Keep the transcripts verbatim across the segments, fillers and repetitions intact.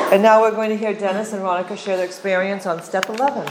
And now we're going to hear Dennis and Veronica share their experience on step eleven.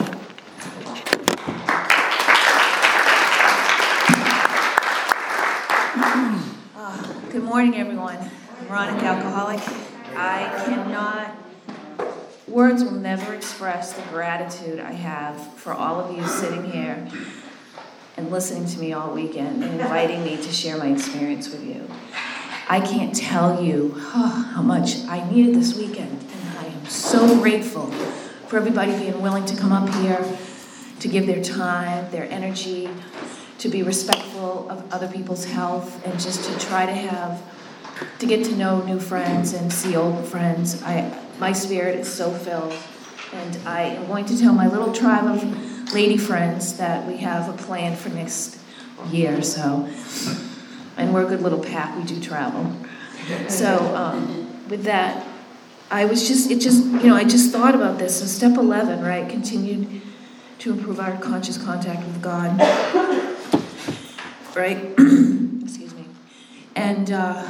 Uh, good morning, everyone. I'm Veronica, alcoholic. I cannot, words will never express the gratitude I have for all of you sitting here and listening to me all weekend and inviting me to share my experience with you. I can't tell you oh, how much I needed this weekend, and I am so grateful for everybody being willing to come up here, to give their time, their energy, to be respectful of other people's health, and just to try to have, to get to know new friends and see old friends. I, my spirit is so filled, and I am going to tell my little tribe of lady friends that we have a plan for next year, so. And we're a good little pack, we do travel. So um, with that, I was just, it just, you know, I just thought about this. So step eleven, right, continued to improve our conscious contact with God, right? Excuse me. And uh,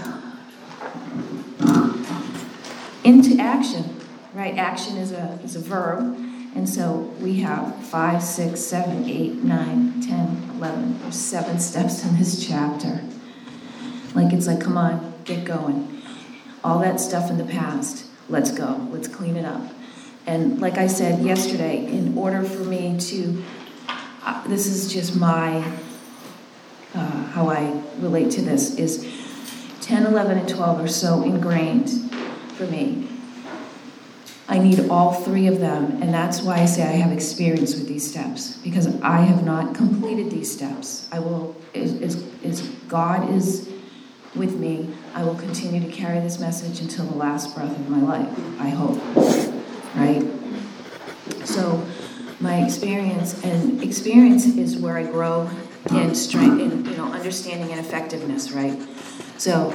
into action, right? Action is a is a verb. And so we have five, six, seven, eight, nine, ten, eleven. There's seven steps in this chapter. Like, it's like, come on, get going. All that stuff in the past, let's go. Let's clean it up. And like I said yesterday, in order for me to, uh, this is just my, uh, how I relate to this, is ten, eleven, and twelve are so ingrained for me. I need all three of them, and that's why I say I have experience with these steps, because I have not completed these steps. I will, is, is, is God is with me, I will continue to carry this message until the last breath of my life, I hope, right? So my experience, and experience is where I grow in strength, in, you know, understanding and effectiveness, right? So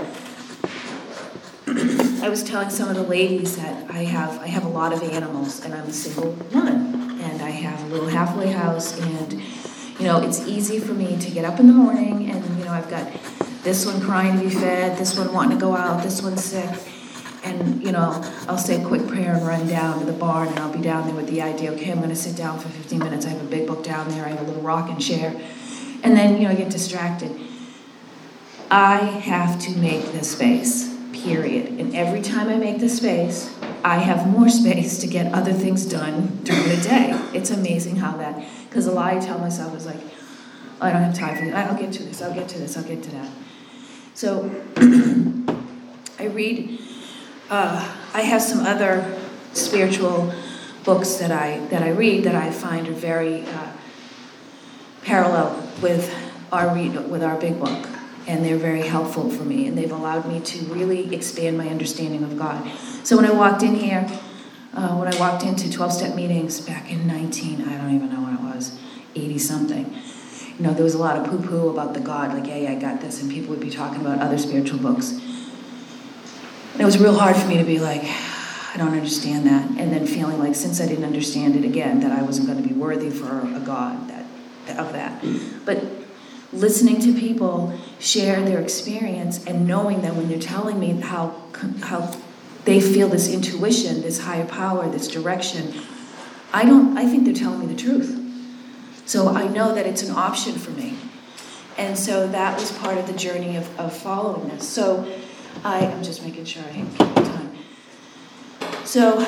I was telling some of the ladies that I have, I have a lot of animals, and I'm a single woman, and I have a little halfway house, and, you know, it's easy for me to get up in the morning, and, you know, I've got this one crying to be fed, this one wanting to go out, this one's sick. And, you know, I'll say a quick prayer and run down to the barn, and I'll be down there with the idea, okay, I'm going to sit down for fifteen minutes. I have a big book down there. I have a little rocking chair. And then, you know, I get distracted. I have to make the space, period. And every time I make the space, I have more space to get other things done during the day. It's amazing how that, because a lie I tell myself is like, oh, I don't have time for this. I'll get to this. I'll get to this. I'll get to that. So I read, uh, I have some other spiritual books that I that I read that I find are very uh, parallel with our read, with our big book, and they're very helpful for me, and they've allowed me to really expand my understanding of God. So when I walked in here, uh, when I walked into twelve-step meetings back in nineteen, I don't even know when it was, eighty-something, you know, there was a lot of poo-poo about the God, like, hey, I got this, and people would be talking about other spiritual books. And it was real hard for me to be like, I don't understand that, and then feeling like, since I didn't understand it again, that I wasn't going to be worthy for a God that of that. But listening to people share their experience and knowing them when they're telling me how how they feel this intuition, this higher power, this direction, I don't. I think they're telling me the truth. So I know that it's an option for me. And so that was part of the journey of, of following this. So I, I'm just making sure I keep the time. So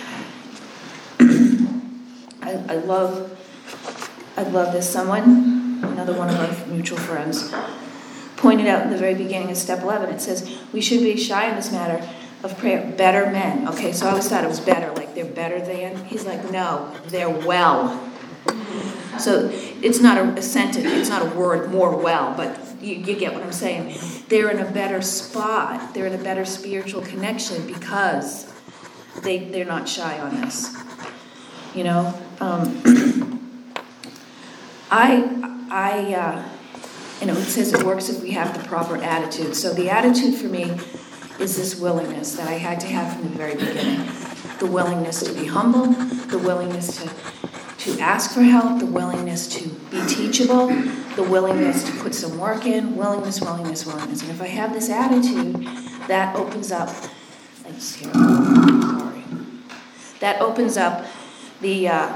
I, I love, I love this. Someone, another one of our mutual friends, pointed out in the very beginning of step eleven, it says, we should be shy in this matter of prayer. Better men. Okay, so I always thought it was better, like they're better than. He's like, no, they're well. So it's not a, a sentence, it's not a word, more well, but you, you get what I'm saying. They're in a better spot. They're in a better spiritual connection because they, they're not shy on this. You know? Um, I, I uh, you know, it says it works if we have the proper attitude. So the attitude for me is this willingness that I had to have from the very beginning. The willingness to be humble, the willingness to to ask for help, the willingness to be teachable, the willingness to put some work in, willingness, willingness, willingness. And if I have this attitude, that opens up, let's hear, sorry. that opens up the, uh,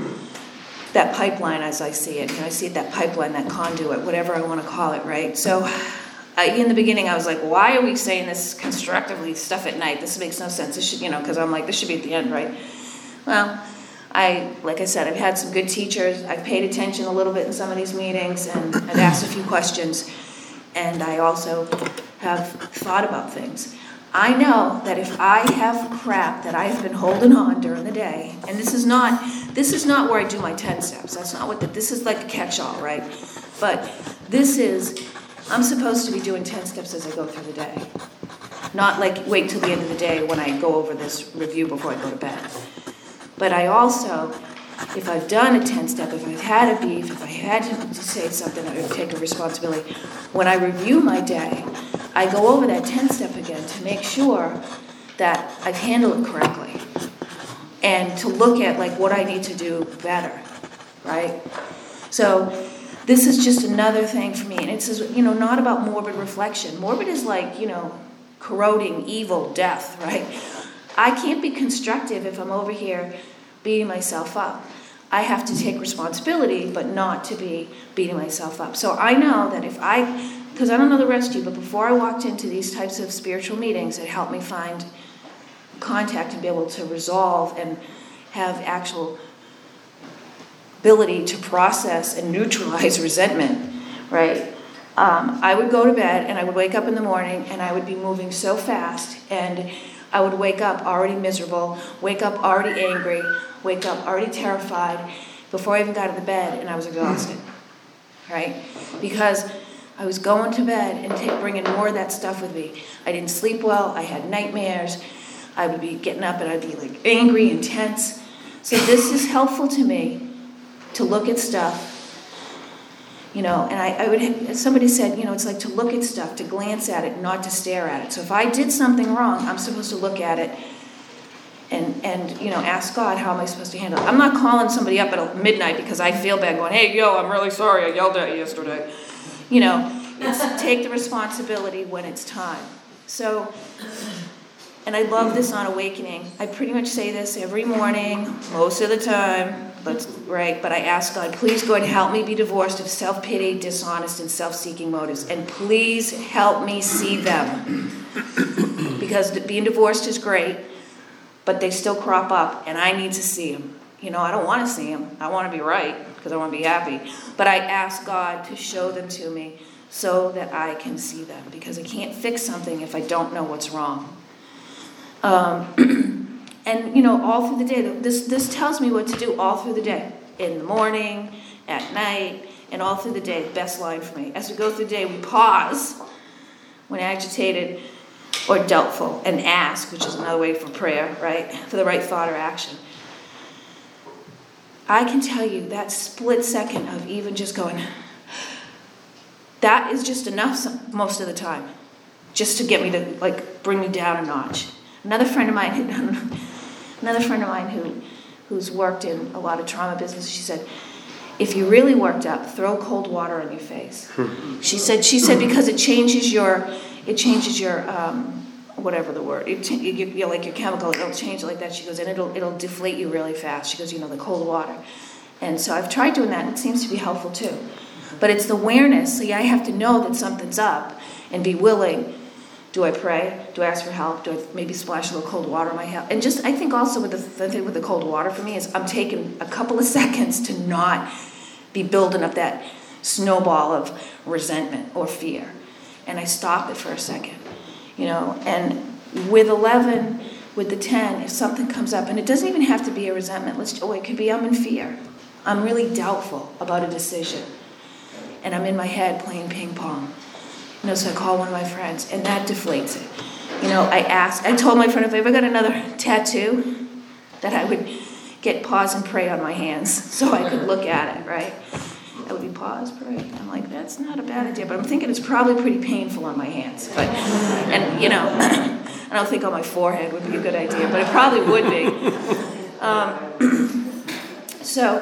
that pipeline as I see it. You know, I see it, that pipeline, that conduit, whatever I want to call it, right? So I, in the beginning, I was like, why are we saying this constructively stuff at night? This makes no sense. This should, you know, because I'm like, this should be at the end, right? Well, I, like I said, I've had some good teachers. I've paid attention a little bit in some of these meetings, and I've asked a few questions. And I also have thought about things. I know that if I have crap that I have been holding on during the day, and this is not, this is not where I do my ten steps. That's not what the, this is like a catch-all, right? But this is, I'm supposed to be doing ten steps as I go through the day. Not like wait till the end of the day when I go over this review before I go to bed. But I also, if I've done a ten-step, if I've had a beef, if I had to say something, I would take a responsibility. When I review my day, I go over that ten-step again to make sure that I've handled it correctly. And to look at like what I need to do better, right? So this is just another thing for me. And it's, you know, not about morbid reflection. Morbid is like, you know, corroding, evil, death, right? I can't be constructive if I'm over here beating myself up. I have to take responsibility, but not to be beating myself up. So I know that if I, because I don't know the rest of you, but before I walked into these types of spiritual meetings, it helped me find contact and be able to resolve and have actual ability to process and neutralize resentment, right? Um, I would go to bed and I would wake up in the morning and I would be moving so fast, and I would wake up already miserable, wake up already angry, wake up already terrified before I even got out of the bed, and I was exhausted, right? Because I was going to bed and t- bringing more of that stuff with me. I didn't sleep well. I had nightmares. I would be getting up and I'd be like angry and tense. So this is helpful to me to look at stuff. You know, and I, I would, somebody said, you know, it's like to look at stuff, to glance at it, not to stare at it. So if I did something wrong, I'm supposed to look at it and, and you know, ask God, how am I supposed to handle it? I'm not calling somebody up at midnight because I feel bad going, hey, yo, I'm really sorry, I yelled at you yesterday. You know, it's take the responsibility when it's time. So, and I love this on Awakening. I pretty much say this every morning, most of the time. But, right, but I ask God, please God, help me be divorced of self-pity, dishonest, and self-seeking motives. And please help me see them. Because being divorced is great, but they still crop up, and I need to see them. You know, I don't want to see them. I want to be right, because I want to be happy. But I ask God to show them to me so that I can see them. Because I can't fix something if I don't know what's wrong. Um... And, you know, all through the day, this this tells me what to do all through the day. In the morning, at night, and all through the day. The best line for me. As we go through the day, we pause when agitated or doubtful and ask, which is another way for prayer, right? For the right thought or action. I can tell you that split second of even just going, that is just enough some, most of the time. Just to get me to, like, bring me down a notch. Another friend of mine... Another friend of mine who, who's worked in a lot of trauma business, she said, if you're really worked up, throw cold water on your face. she said, she said because it changes your, it changes your, um, whatever the word, it, you, you know, like your chemical, it'll change like that. She goes, and it'll it'll deflate you really fast. She goes, you know, the cold water. And so I've tried doing that, and it seems to be helpful too. But it's the awareness. See, I have to know that something's up and be willing. Do I pray? Do I ask for help? Do I maybe splash a little cold water on my head? And just, I think also with the, the thing with the cold water for me is I'm taking a couple of seconds to not be building up that snowball of resentment or fear. And I stop it for a second, you know. And with eleven, with the ten, if something comes up, and it doesn't even have to be a resentment. Let's, oh, it could be I'm in fear. I'm really doubtful about a decision. And I'm in my head playing ping pong. You know, so I call one of my friends, and that deflates it. You know, I asked, I told my friend if I ever got another tattoo, that I would get pause and pray on my hands so I could look at it, right? I would be pause, pray. I'm like, that's not a bad idea, but I'm thinking it's probably pretty painful on my hands. But, and, you know, I don't think on my forehead would be a good idea, but it probably would be. Um, so,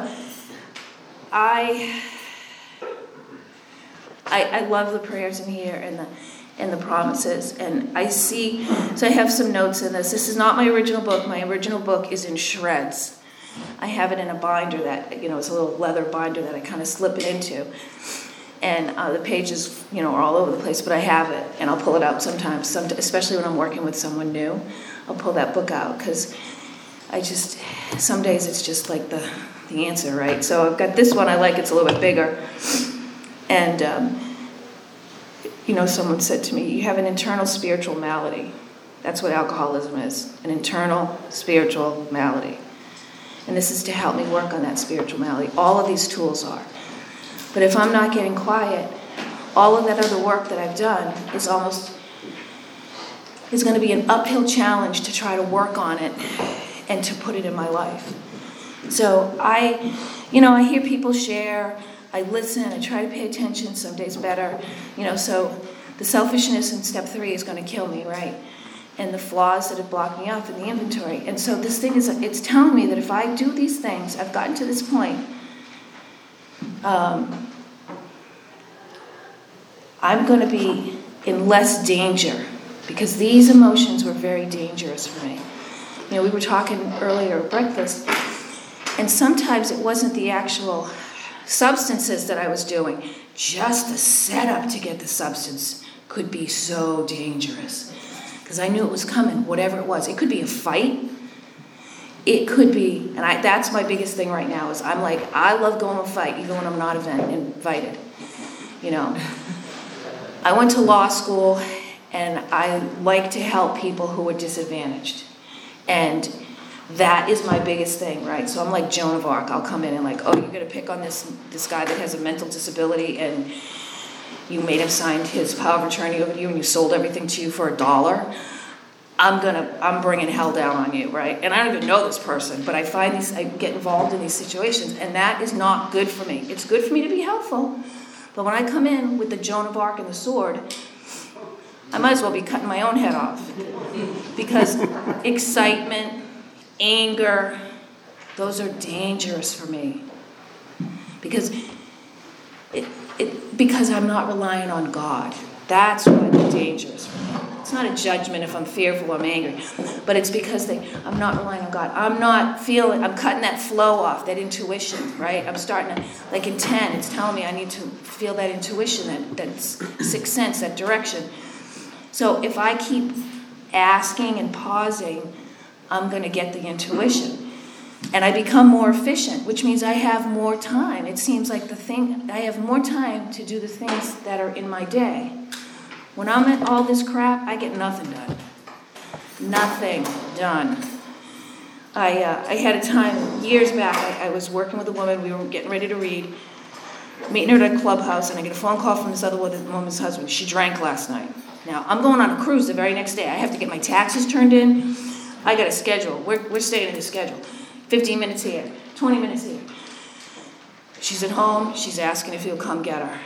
I... I, I love the prayers in here, and the and the promises. And I see, so I have some notes in this. This is not my original book. My original book is in shreds. I have it in a binder that, you know, it's a little leather binder that I kind of slip it into. And uh, the pages, you know, are all over the place, but I have it, and I'll pull it out sometimes, some, especially when I'm working with someone new. I'll pull that book out, because I just, some days it's just like the, the answer, right? So I've got this one I like, it's a little bit bigger. And, um, you know, someone said to me, you have an internal spiritual malady. That's what alcoholism is, an internal spiritual malady. And this is to help me work on that spiritual malady. All of these tools are. But if I'm not getting quiet, all of that other work that I've done is almost, is going to be an uphill challenge to try to work on it and to put it in my life. So I, you know, I hear people share, I listen, I try to pay attention, some days better, you know, so the selfishness in step three is going to kill me, right? And the flaws that have blocked me off in the inventory. And so this thing is, it's telling me that if I do these things, I've gotten to this point, Um, I'm going to be in less danger, because these emotions were very dangerous for me. You know, we were talking earlier at breakfast, and sometimes it wasn't the actual substances that I was doing. Just the setup to get the substance could be so dangerous, because I knew it was coming, whatever it was. It could be a fight. It could be, and I, that's my biggest thing right now, is I'm like, I love going to a fight, even when I'm not event, invited. You know, I went to law school, and I like to help people who are disadvantaged. And that is my biggest thing, right? So I'm like Joan of Arc. I'll come in and like, oh, you're going to pick on this, this guy that has a mental disability, and you made him sign his power of attorney over to you, and you sold everything to you for a dollar. I'm gonna, I'm bringing hell down on you, right? And I don't even know this person, but I find these, I get involved in these situations, and that is not good for me. It's good for me to be helpful, but when I come in with the Joan of Arc and the sword, I might as well be cutting my own head off, because excitement, anger, those are dangerous for me, because it, it, because I'm not relying on God. That's what's dangerous for me. It's not a judgment if I'm fearful, I'm angry, but it's because they, I'm not relying on God. I'm not feeling, I'm cutting that flow off, that intuition, right? I'm starting to, like in ten, it's telling me I need to feel that intuition, that, that sixth sense, that direction. So if I keep asking and pausing, I'm going to get the intuition. And I become more efficient, which means I have more time. It seems like the thing, I have more time to do the things that are in my day. When I'm at all this crap, I get nothing done. Nothing done. I uh, I had a time, years back, I, I was working with a woman, we were getting ready to read, meeting her at a clubhouse, and I get a phone call from this other woman's husband. She drank last night. Now, I'm going on a cruise the very next day. I have to get my taxes turned in. I got a schedule. We're, we're staying in the schedule. fifteen minutes here, twenty minutes here. She's at home. She's asking if he'll come get her.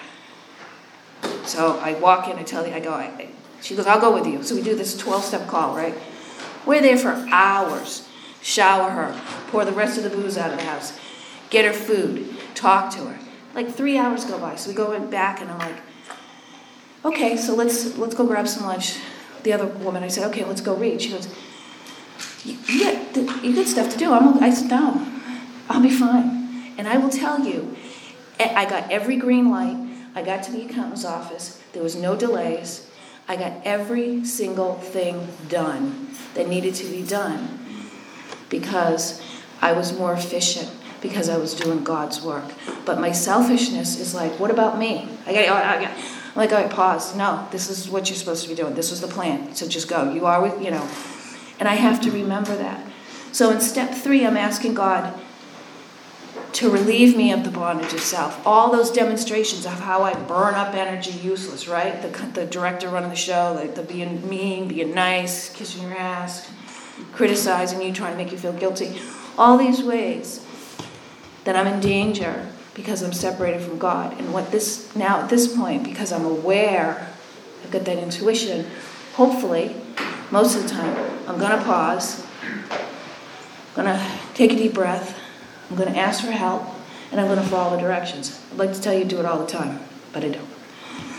So I walk in, I tell you, I go, I, she goes, I'll go with you. So we do this twelve-step call, right? We're there for hours. Shower her, pour the rest of the booze out of the house, get her food, talk to her. Like three hours go by. So we go back, and I'm like, okay, so let's let's go grab some lunch. The other woman, I said, okay, let's go read. She goes, you, you, got, you got stuff to do. I'm, I said, no, I'll be fine. And I will tell you, I got every green light. I got to the accountant's office. There was no delays. I got every single thing done that needed to be done because I was more efficient, because I was doing God's work. But my selfishness is like, what about me? I got, I got, I'm like, all right, pause. No, this is what you're supposed to be doing. This was the plan. So just go. You are with, you know. And I have to remember that. So in step three, I'm asking God to relieve me of the bondage of self. All those demonstrations of how I burn up energy useless, right? The, the director running the show, like the being mean, being nice, kissing your ass, criticizing you, trying to make you feel guilty. All these ways that I'm in danger because I'm separated from God. And what this, now at this point, because I'm aware, I've got that intuition, hopefully, most of the time, I'm going to pause, I'm going to take a deep breath, I'm going to ask for help, and I'm going to follow the directions. I'd like to tell you to do it all the time, but I don't.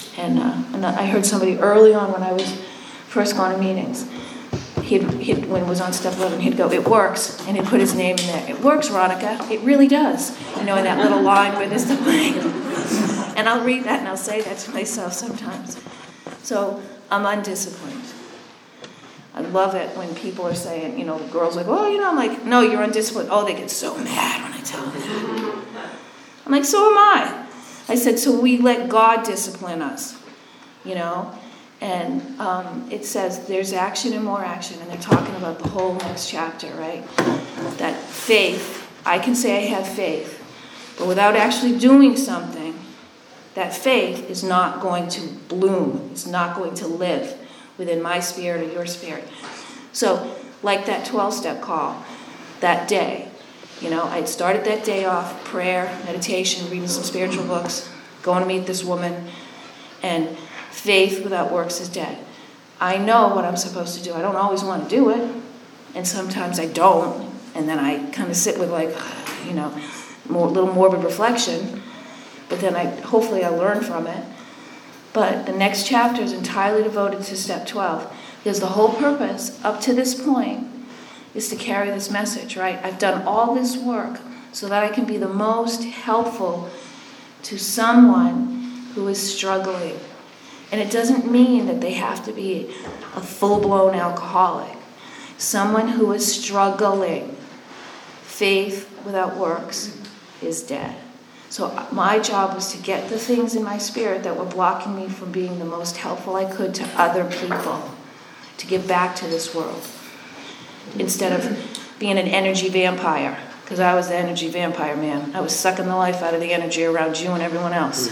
And, uh, and I heard somebody early on when I was first going to meetings, he'd, he'd, when it was on step eleven, he'd go, "It works," and he'd put his name in there. "It works, Veronica. It really does." You know, in that little line where there's the blank. And I'll read that and I'll say that to myself sometimes. So I'm undisciplined. I love it when people are saying, you know, girls like, "Oh, you know," I'm like, "No, you're undisciplined." Oh, they get so mad when I tell them that. I'm like, "So am I." I said, "So we let God discipline us, you know?" And um, it says there's action and more action, and they're talking about the whole next chapter, right? That faith, I can say I have faith, but without actually doing something, that faith is not going to bloom. It's not going to live within my spirit or your spirit. So, like that twelve-step call, that day, you know, I had started that day off, prayer, meditation, reading some spiritual books, going to meet this woman, and faith without works is dead. I know what I'm supposed to do. I don't always want to do it, and sometimes I don't, and then I kind of sit with, like, you know, more little morbid reflection, but then I hopefully I learn from it. But the next chapter is entirely devoted to step twelve, because the whole purpose up to this point is to carry this message, right? I've done all this work so that I can be the most helpful to someone who is struggling. And it doesn't mean that they have to be a full-blown alcoholic. Someone who is struggling. Faith without works is dead. So my job was to get the things in my spirit that were blocking me from being the most helpful I could to other people, to give back to this world, instead of being an energy vampire, because I was the energy vampire, man. I was sucking the life out of the energy around you and everyone else.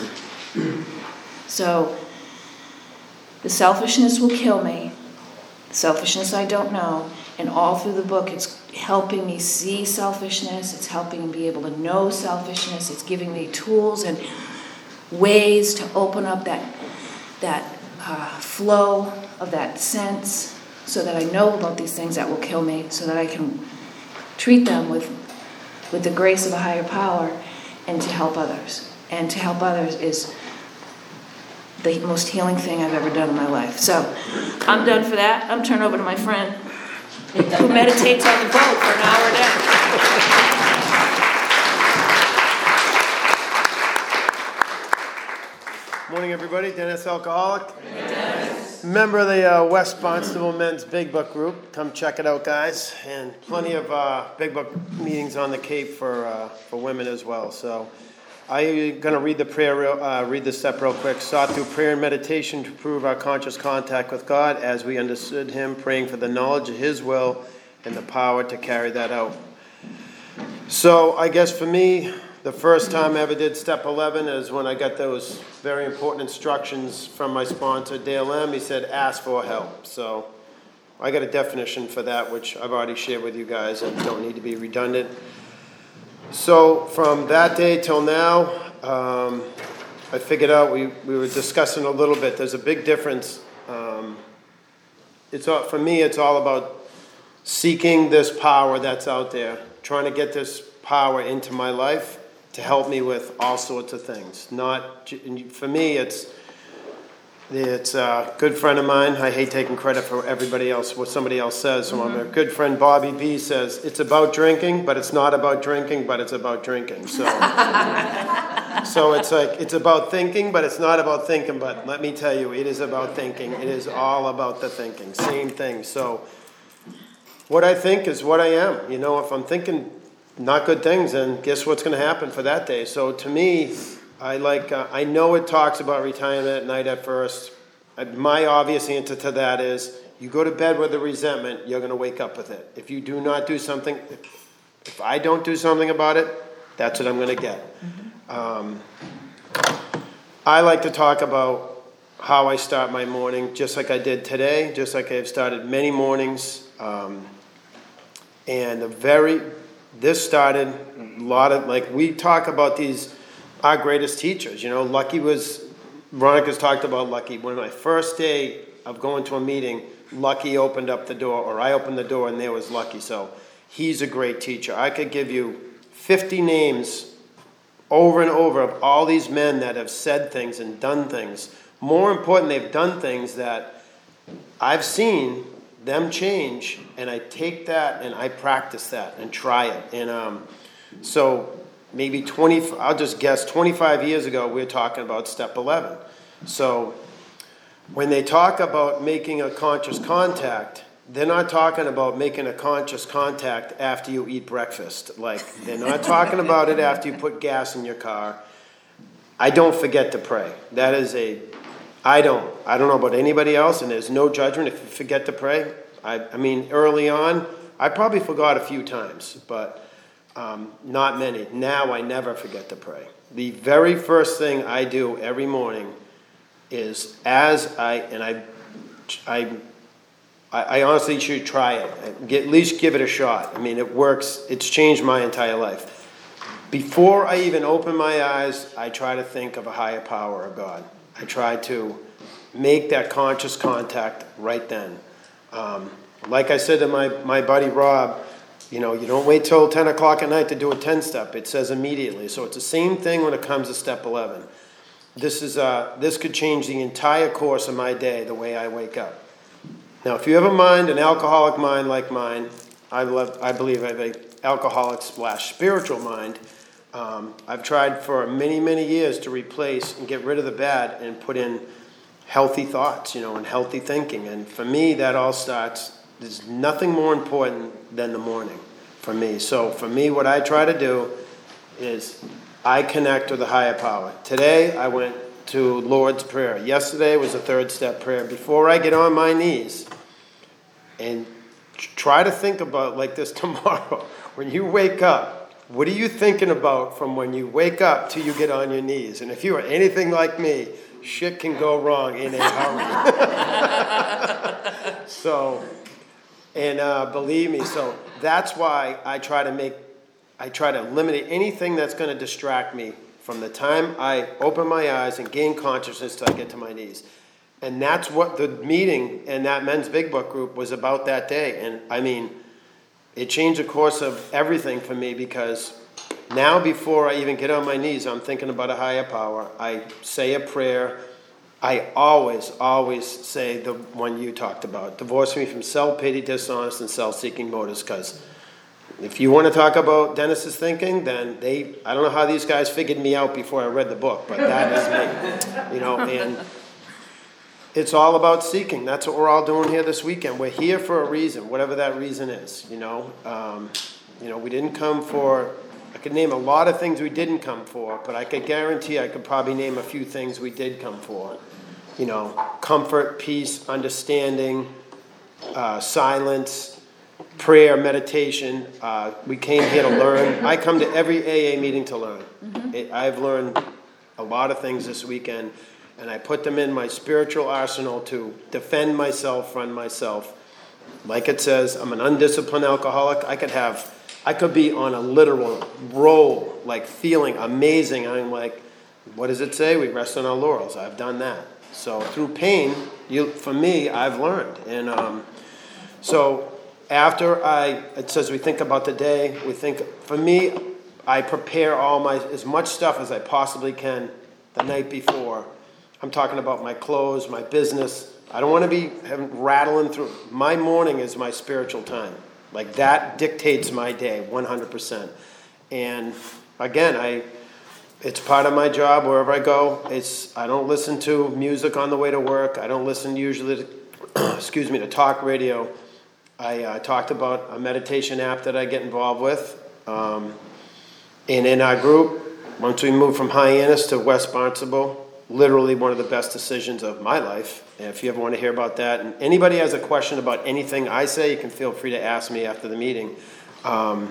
So the selfishness will kill me. The selfishness I don't know. And all through the book, it's helping me see selfishness. It's helping me be able to know selfishness. It's giving me tools and ways to open up that, that uh, flow of that sense, so that I know about these things that will kill me, so that I can treat them with, with the grace of a higher power, and to help others. And to help others is the most healing thing I've ever done in my life. So I'm done for that. I'm turning over to my friend who meditates on the boat for an hour a day. Morning, everybody. Dennis Alcoholic. Dennis. Member of the uh, West Barnstable Men's Big Book Group. Come check it out, guys. And plenty of uh, Big Book meetings on the Cape for uh, for women as well. So I'm going to read the prayer, real, uh, read the step real quick. Sought through prayer and meditation to prove our conscious contact with God as we understood Him, praying for the knowledge of His will and the power to carry that out. So I guess for me, the first time I ever did step eleven is when I got those very important instructions from my sponsor, Dale M. He said, ask for help. So I got a definition for that, which I've already shared with you guys and don't need to be redundant. So from that day till now, um, I figured out, we, we were discussing a little bit, there's a big difference. Um, it's all, for me, it's all about seeking this power that's out there, trying to get this power into my life to help me with all sorts of things. Not, for me, it's it's a good friend of mine. I hate taking credit for everybody else, what somebody else says. So mm-hmm. A good friend, Bobby B, says, it's about drinking, but it's not about drinking, but it's about drinking. So, so it's like, it's about thinking, but it's not about thinking. But let me tell you, it is about thinking. It is all about the thinking. Same thing. So what I think is what I am. You know, if I'm thinking not good things, then guess what's going to happen for that day? So to me, I like. Uh, I know it talks about retirement at night at first. Uh, my obvious answer to that is, you go to bed with a resentment, you're going to wake up with it. If you do not do something, if, if I don't do something about it, that's what I'm going to get. Mm-hmm. Um, I like to talk about how I start my morning, just like I did today, just like I've started many mornings. Um, and a very, this started a lot of, like we talk about these, our greatest teachers, you know, Lucky was, Veronica's talked about Lucky. When my first day of going to a meeting, Lucky opened up the door, or I opened the door and there was Lucky. So he's a great teacher. I could give you fifty names over and over of all these men that have said things and done things more important, they've done things that I've seen them change, and I take that and I practice that and try it. And um, so maybe twenty, I'll just guess, twenty-five years ago, we were talking about step eleven. So when they talk about making a conscious contact, they're not talking about making a conscious contact after you eat breakfast. Like, they're not talking about it after you put gas in your car. I don't forget to pray. That is a, I don't. I don't know about anybody else, and there's no judgment if you forget to pray. I, I mean, early on, I probably forgot a few times, but um, not many. Now I never forget to pray. The very first thing I do every morning is as I, and I, I, I honestly should try it. Get, at least give it a shot. I mean, it works. It's changed my entire life. Before I even open my eyes, I try to think of a higher power of God. I try to make that conscious contact right then. Um, like I said to my, my buddy Rob, you know, you don't wait till ten o'clock at night to do a ten-step. It says immediately. So it's the same thing when it comes to step eleven. This is uh, this could change the entire course of my day, the way I wake up. Now, if you have a mind, an alcoholic mind like mine, I, love, I believe I have an alcoholic slash spiritual mind. Um, I've tried for many, many years to replace and get rid of the bad and put in healthy thoughts, you know, and healthy thinking. And for me, that all starts, there's nothing more important than the morning for me. So for me, what I try to do is I connect with the higher power. Today, I went to Lord's Prayer. Yesterday was a third step prayer. Before I get on my knees, and try to think about like this tomorrow. When you wake up, what are you thinking about from when you wake up till you get on your knees? And if you are anything like me, shit can go wrong in a hurry. So, and uh, believe me, so that's why I try to make, I try to eliminate anything that's going to distract me from the time I open my eyes and gain consciousness till I get to my knees. And that's what the meeting and that men's big book group was about that day. And I mean, it changed the course of everything for me, because now before I even get on my knees, I'm thinking about a higher power. I say a prayer. I always, always say the one you talked about. Divorce me from self-pity, dishonest, and self-seeking motives, because if you want to talk about Dennis's thinking, then they, I don't know how these guys figured me out before I read the book, but that is me. You know, and it's all about seeking. That's what we're all doing here this weekend. We're here for a reason, whatever that reason is, you know. Um, you know, we didn't come for, I could name a lot of things we didn't come for, but I could guarantee I could probably name a few things we did come for. You know, comfort, peace, understanding, uh, silence, prayer, meditation. Uh, we came here to learn. I come to every A A meeting to learn. Mm-hmm. It, I've learned a lot of things this weekend, and I put them in my spiritual arsenal to defend myself, run myself. Like it says, I'm an undisciplined alcoholic. I could have, I could be on a literal roll, like feeling amazing. I'm like, what does it say? We rest on our laurels. I've done that. So through pain, you, for me, I've learned. And um, so after I, it says we think about the day, we think, for me, I prepare all my, as much stuff as I possibly can the night before. I'm talking about my clothes, my business. I don't want to be having, rattling through. My morning is my spiritual time. Like that dictates my day, one hundred percent. And again, I, it's part of my job wherever I go. It's, I don't listen to music on the way to work. I don't listen usually to, excuse me, to talk radio. I uh, talked about a meditation app that I get involved with. Um, and in our group, once we moved from Hyannis to West Barnstable, literally one of the best decisions of my life. And if you ever want to hear about that, and anybody has a question about anything I say, you can feel free to ask me after the meeting. Um,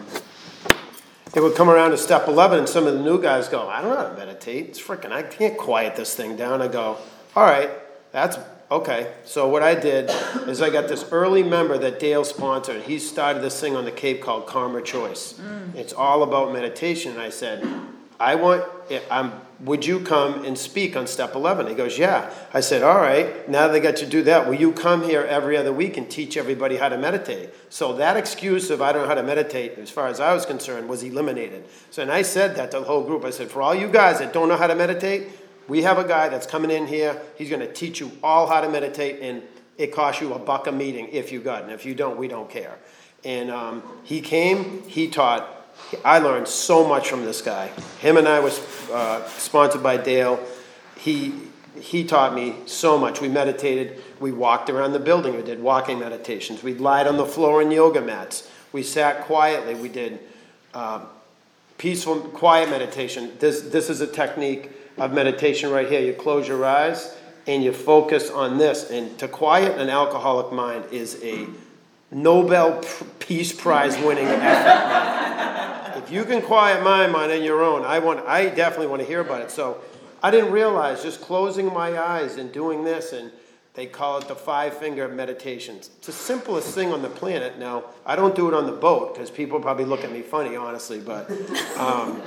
it would come around to step eleven, and some of the new guys go, I don't know how to meditate. It's freaking, I can't quiet this thing down. I go, all right, that's okay. So what I did is I got this early member that Dale sponsored. He started this thing on the Cape called Karma Choice. Mm. It's all about meditation. And I said, I want, I'm, would you come and speak on step eleven? He goes, yeah. I said, all right, now they got you to do that. Will you come here every other week and teach everybody how to meditate? So that excuse of I don't know how to meditate, as far as I was concerned, was eliminated. So, and I said that to the whole group. I said, for all you guys that don't know how to meditate, We have a guy that's coming in here, he's gonna teach you all how to meditate, and it costs you a buck a meeting if you got it, and if you don't, we don't care. And um, he came, he taught, I learned so much from this guy. Him and I was uh, sponsored by Dale. He he taught me so much. We meditated, we walked around the building, we did walking meditations, we lied on the floor in yoga mats, we sat quietly, we did uh, peaceful, quiet meditation. This this is a technique of meditation right here. You close your eyes and you focus on this. And to quiet an alcoholic mind is a Nobel Peace Prize winning effort. If you can quiet my mind on your own, I want. I definitely want to hear about it. So I didn't realize just closing my eyes and doing this, and they call it the five-finger meditations. It's the simplest thing on the planet. Now, I don't do it on the boat because people probably look at me funny, honestly, but um,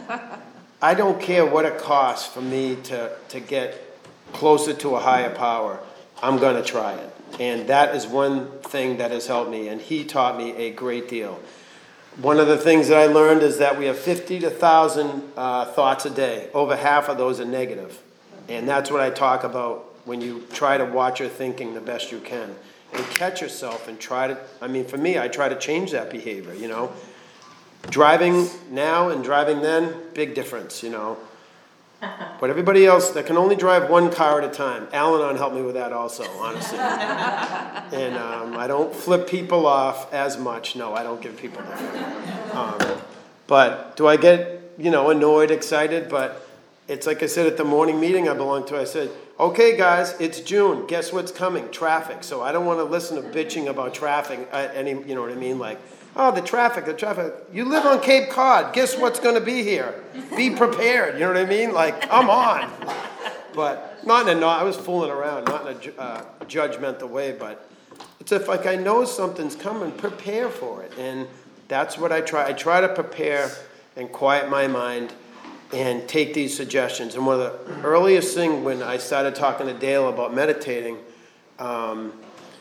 I don't care what it costs for me to, to get closer to a higher power. I'm going to try it. And that is one thing that has helped me, and he taught me a great deal. One of the things that I learned is that we have fifty to one thousand uh, thoughts a day. Over half of those are negative. And that's what I talk about when you try to watch your thinking the best you can. And catch yourself and try to, I mean, for me, I try to change that behavior, you know. Driving now and driving then, big difference, you know. But everybody else that can only drive one car at a time. Al-Anon helped me with that also, honestly. And um, I don't flip people off as much. No, I don't give people that. Um, but do I get, you know, annoyed, excited? But it's like I said at the morning meeting I belong to. I said, okay, guys, it's June. Guess what's coming? Traffic. So I don't want to listen to bitching about traffic. Uh, any, you know what I mean? Like, oh, the traffic, the traffic. You live on Cape Cod. Guess what's going to be here? Be prepared. You know what I mean? Like, come on. But not in a, not, I was fooling around, not in a ju- uh, judgmental way, but it's if like I know something's coming, prepare for it. And that's what I try. I try to prepare and quiet my mind and take these suggestions. And one of the earliest things when I started talking to Dale about meditating, um,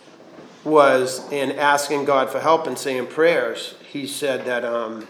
was in asking God for help and saying prayers. He said that, um,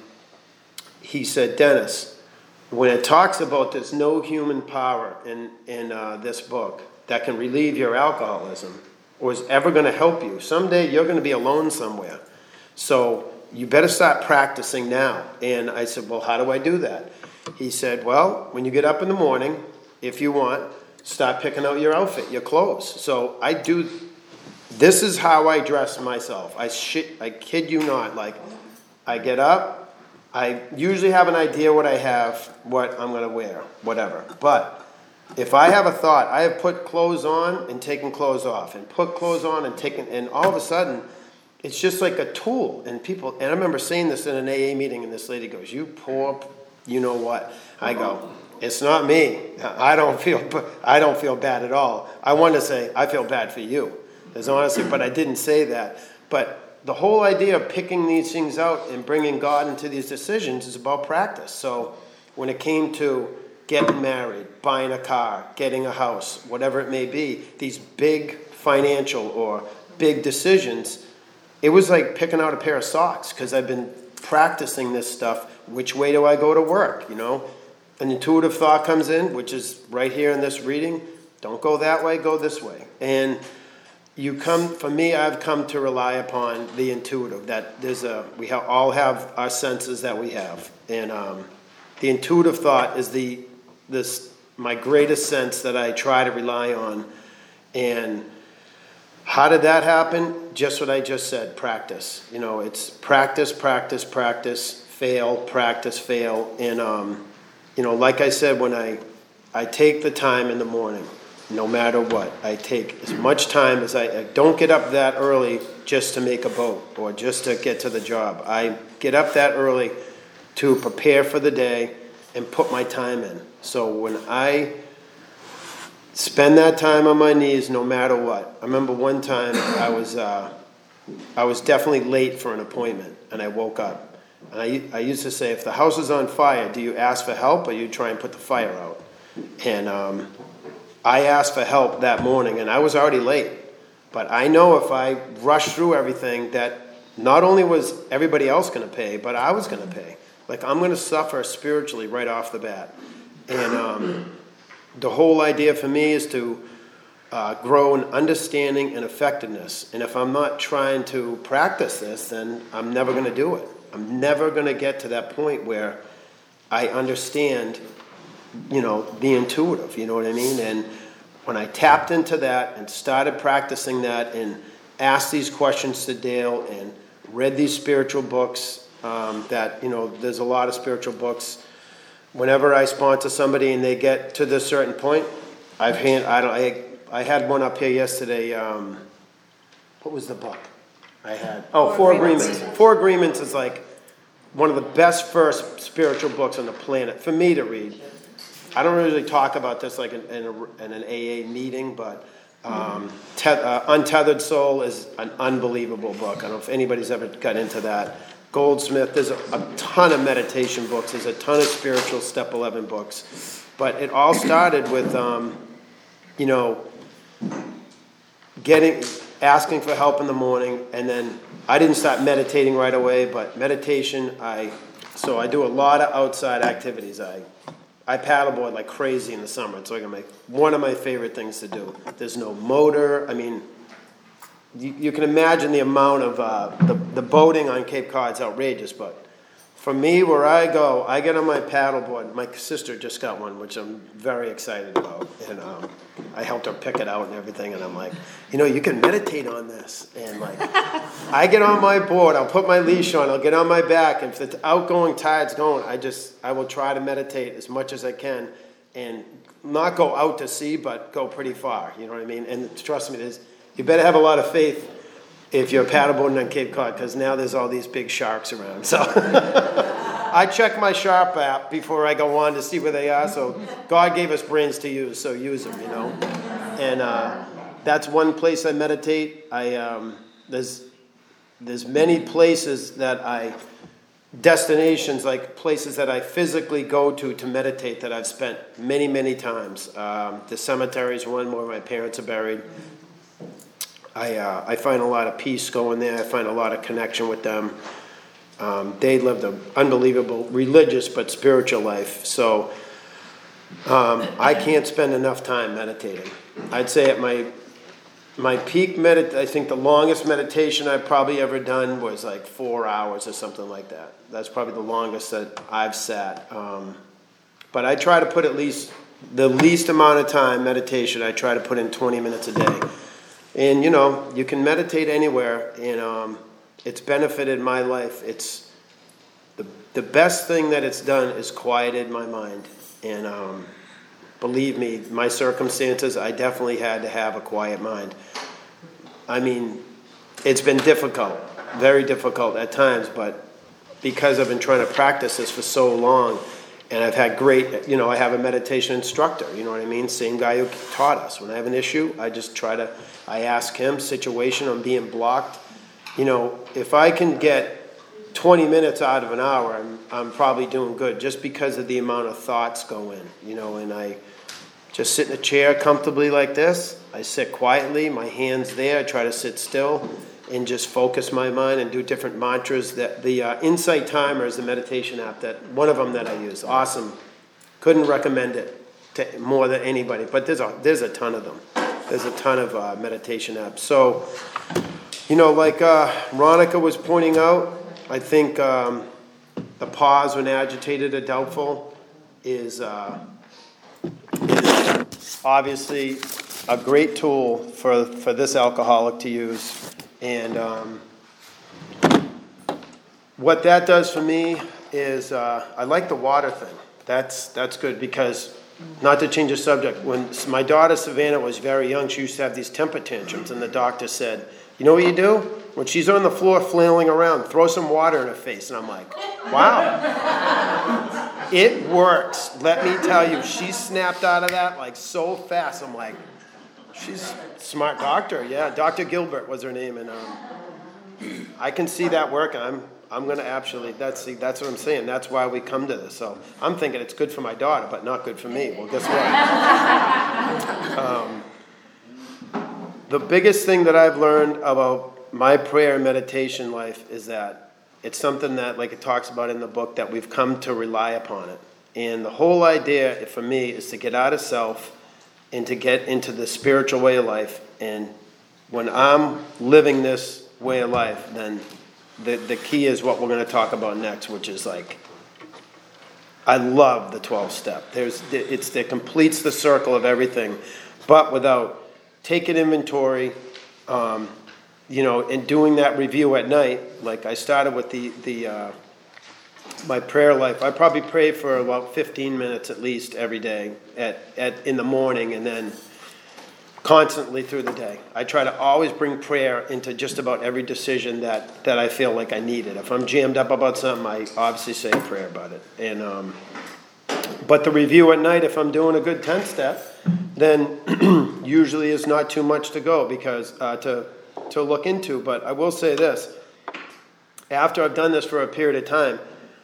he said, Dennis, when it talks about there's no human power in, in uh, this book that can relieve your alcoholism or is ever going to help you, someday you're going to be alone somewhere. So you better start practicing now. And I said, well, how do I do that? He said, well, when you get up in the morning, if you want, start picking out your outfit, your clothes. So I do. This is how I dress myself. I shit, I kid you not. Like, I get up. I usually have an idea what I have, what I'm going to wear, whatever. But if I have a thought, I have put clothes on and taken clothes off, and put clothes on and taken, and all of a sudden, it's just like a tool. And people, and I remember saying this in an A A meeting, and this lady goes, "You poor, you know what?" I go, "It's not me. I don't feel, I don't feel bad at all. I want to say I feel bad for you." As honestly, but I didn't say that. But the whole idea of picking these things out and bringing God into these decisions is about practice. So when it came to getting married, buying a car, getting a house, whatever it may be, these big financial or big decisions, it was like picking out a pair of socks because I've been practicing this stuff. Which way do I go to work? You know, an intuitive thought comes in, which is right here in this reading. Don't go that way, go this way. And You come, for me, I've come to rely upon the intuitive, that there's a, we have, all have our senses that we have. And um, the intuitive thought is the, this, my greatest sense that I try to rely on. And how did that happen? Just what I just said, practice. You know, it's practice, practice, practice, fail, practice, fail. And, um, you know, like I said, when I, I take the time in the morning, no matter what, I take as much time as I, I don't get up that early just to make a boat or just to get to the job. I get up that early to prepare for the day and put my time in. So when I spend that time on my knees, no matter what. I remember one time I was uh, I was definitely late for an appointment, and I woke up. And I, I used to say, if the house is on fire, do you ask for help or you try and put the fire out? And um, I asked for help that morning, and I was already late. But I know if I rushed through everything that not only was everybody else going to pay, but I was going to pay. Like, I'm going to suffer spiritually right off the bat. And um, the whole idea for me is to uh, grow in understanding and effectiveness. And if I'm not trying to practice this, then I'm never going to do it. I'm never going to get to that point where I understand, you know, the intuitive, you know what I mean? And when I tapped into that and started practicing that and asked these questions to Dale and read these spiritual books, um, that, you know, there's a lot of spiritual books. Whenever I sponsor somebody and they get to this certain point, I've hand, I don't, I, I had one up here yesterday. Um, what was the book I had? Oh, Four, Four Agreements. Agreements. Four Agreements is like one of the best first spiritual books on the planet for me to read. I don't really talk about this like in, in, a, in an A A meeting, but um, te- uh, Untethered Soul is an unbelievable book. I don't know if anybody's ever got into that. Goldsmith, there's a, a ton of meditation books. There's a ton of spiritual Step eleven books. But it all started with, um, you know, getting, asking for help in the morning, and then I didn't start meditating right away, but meditation, I, so I do a lot of outside activities. I I paddleboard like crazy in the summer. It's like my, one of my favorite things to do. There's no motor. I mean, you, you can imagine the amount of, uh, the, the boating on Cape Cod's outrageous, but for me, where I go, I get on my paddleboard. My sister just got one, which I'm very excited about. And um, I helped her pick it out and everything. And I'm like, you know, you can meditate on this. And like, I get on my board. I'll put my leash on. I'll get on my back. And if the outgoing tide's going, I just, I will try to meditate as much as I can. And not go out to sea, but go pretty far. You know what I mean? And trust me, there's, you better have a lot of faith if you're paddleboarding on Cape Cod, because now there's all these big sharks around. So I check my Sharp app before I go on to see where they are. So God gave us brains to use, so use them, you know. And uh, that's one place I meditate. I um, there's there's many places that I destinations like places that I physically go to to meditate that I've spent many many times. Um, the cemetery is one where my parents are buried. I, uh, I find a lot of peace going there. I find a lot of connection with them. Um, they lived an unbelievable religious but spiritual life. So um, I can't spend enough time meditating. I'd say at my my peak medit, I think the longest meditation I've probably ever done was like four hours or something like that. That's probably the longest that I've sat. Um, but I try to put at least the least amount of time meditation. I try to put in twenty minutes a day. And, you know, you can meditate anywhere, and um, it's benefited my life. It's the the best thing that it's done is quieted my mind. And um, believe me, my circumstances, I definitely had to have a quiet mind. I mean, it's been difficult, very difficult at times, but because I've been trying to practice this for so long, and I've had great, you know, I have a meditation instructor, you know what I mean? Same guy who taught us. When I have an issue, I just try to, I ask him, situation, I'm being blocked. You know, if I can get twenty minutes out of an hour, I'm, I'm probably doing good just because of the amount of thoughts go in, you know, and I just sit in a chair comfortably like this. I sit quietly, my hands there, I try to sit still and just focus my mind and do different mantras. That the uh, Insight Timer is the meditation app, that one of them that I use. Awesome. Couldn't recommend it to more than anybody, but there's a there's a ton of them. There's a ton of uh, meditation apps. So, you know, like uh, Ronica was pointing out, I think um, the pause when agitated or doubtful is, uh, is obviously a great tool for for this alcoholic to use. And um, what that does for me is uh, I like the water thing. That's that's good because, not to change the subject, when my daughter Savannah was very young, she used to have these temper tantrums, and the doctor said, you know what you do? When she's on the floor flailing around, throw some water in her face. And I'm like, wow. It works. Let me tell you, she snapped out of that like so fast. I'm like, she's a smart doctor. Yeah, Doctor Gilbert was her name, and um, I can see that working. I'm I'm going to actually, that's see, that's what I'm saying. That's why we come to this. So I'm thinking it's good for my daughter, but not good for me. Well, guess what? um, the biggest thing that I've learned about my prayer and meditation life is that it's something that, like it talks about in the book, that we've come to rely upon it. And the whole idea for me is to get out of self and to get into the spiritual way of life. And when I'm living this way of life, then the, the key is what we're going to talk about next, which is like, I love the twelve step. There's, it's, it completes the circle of everything, but without taking inventory, um, you know, and doing that review at night. Like I started with the, the, uh, my prayer life. I probably pray for about fifteen minutes at least every day at, at, in the morning, and then constantly through the day. I try to always bring prayer into just about every decision that, that I feel like I need it. If I'm jammed up about something, I obviously say a prayer about it. And um, but the review at night, if I'm doing a good ten step, then usually is not too much to go because uh, to to look into. But I will say this: after I've done this for a period of time,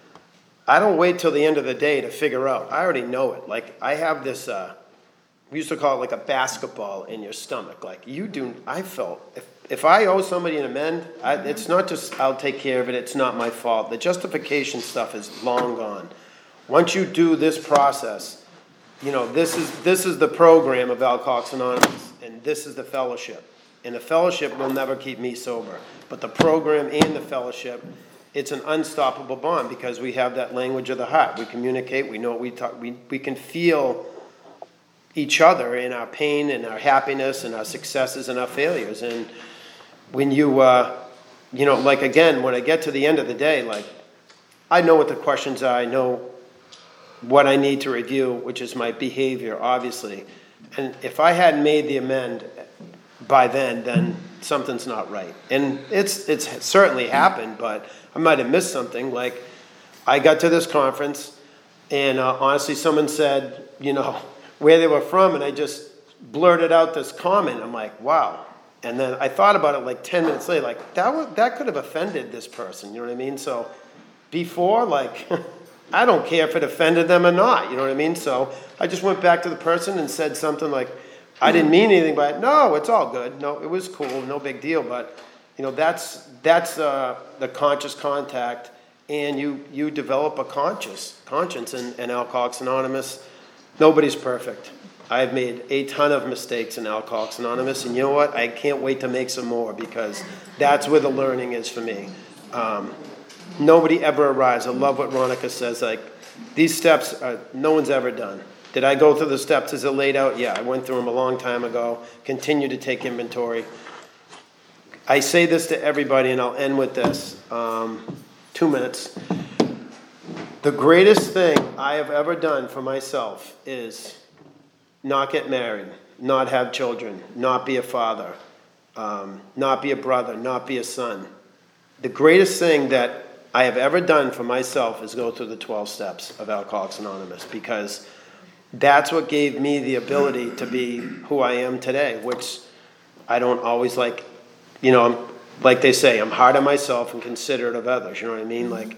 I don't wait till the end of the day to figure out. I already know it. Like I have this. Uh, We used to call it like a basketball in your stomach. Like you do, I felt, if, if I owe somebody an amend, I, it's not just I'll take care of it, it's not my fault. The justification stuff is long gone. Once you do this process, you know, this is this is the program of Alcoholics Anonymous, and this is the fellowship. And the fellowship will never keep me sober. But the program and the fellowship, it's an unstoppable bond because we have that language of the heart. We communicate, we know what we talk, we, we can feel each other in our pain and our happiness and our successes and our failures. And when you, uh, you know, like again, when I get to the end of the day, like I know what the questions are. I know what I need to review, which is my behavior, obviously. And if I hadn't made the amend by then, then something's not right. And it's it's certainly happened, but I might have missed something. Like I got to this conference, and uh, honestly, someone said, you know, where they were from, and I just blurted out this comment. I'm like, wow. And then I thought about it like ten minutes later, like that was, that could have offended this person, you know what I mean? So before, like, I don't care if it offended them or not, you know what I mean? So I just went back to the person and said something like, I didn't mean anything by it. No, it's all good. No, it was cool, no big deal. But, you know, that's that's uh, the conscious contact, and you, you develop a conscious conscience in, in Alcoholics Anonymous. Nobody's perfect. I've made a ton of mistakes in Alcoholics Anonymous, and you know what? I can't wait to make some more because that's where the learning is for me. Um, nobody ever arrives. I love what Ronica says. Like these steps, are, no one's ever done. Did I go through the steps as they're laid out? Yeah, I went through them a long time ago. Continue to take inventory. I say this to everybody, and I'll end with this. Um, two minutes. The greatest thing I have ever done for myself is not get married, not have children, not be a father, um, not be a brother, not be a son. The greatest thing that I have ever done for myself is go through the twelve steps of Alcoholics Anonymous, because that's what gave me the ability to be who I am today, which I don't always like, you know, I'm, like they say, I'm hard on myself and considerate of others, you know what I mean? Like,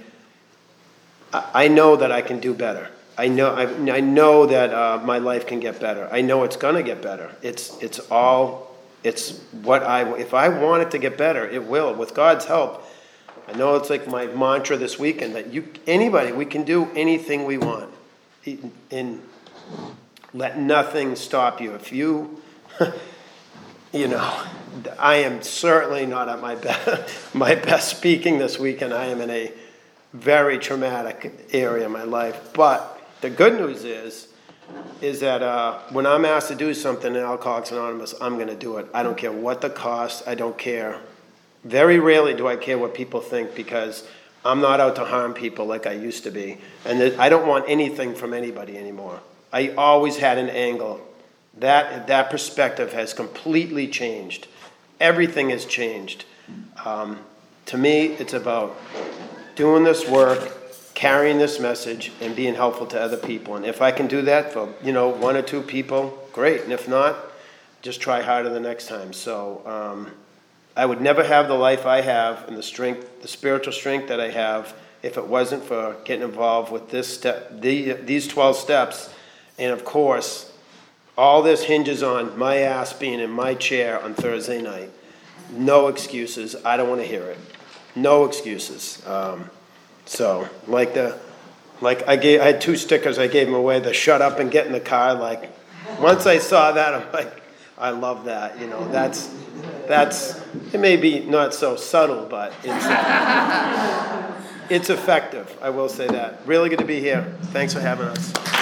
I know that I can do better. I know I, I know that uh, my life can get better. I know it's gonna get better. It's it's all it's what I if I want it to get better, it will with God's help. I know it's like my mantra this weekend that you anybody we can do anything we want, and let nothing stop you. If you, you know, I am certainly not at my best my best speaking this weekend. I am in a very traumatic area of my life. But the good news is, is that uh, when I'm asked to do something in Alcoholics Anonymous, I'm going to do it. I don't care what the cost. I don't care. Very rarely do I care what people think, because I'm not out to harm people like I used to be. And I don't want anything from anybody anymore. I always had an angle. That, that perspective has completely changed. Everything has changed. Um, to me, it's about doing this work, carrying this message, and being helpful to other people. And if I can do that for, you know, one or two people, great. And if not, just try harder the next time. So um, I would never have the life I have and the strength, the spiritual strength that I have, if it wasn't for getting involved with this step, the, these twelve steps. And of course, all this hinges on my ass being in my chair on Thursday night. No excuses. I don't want to hear it. No excuses. Um, so, like the Like I gave, I had two stickers. I gave them away. The "Shut up and get in the car." Like, once I saw that, I'm like, I love that. You know, that's that's. It may be not so subtle, but it's it's effective. I will say that. Really good to be here. Thanks for having us.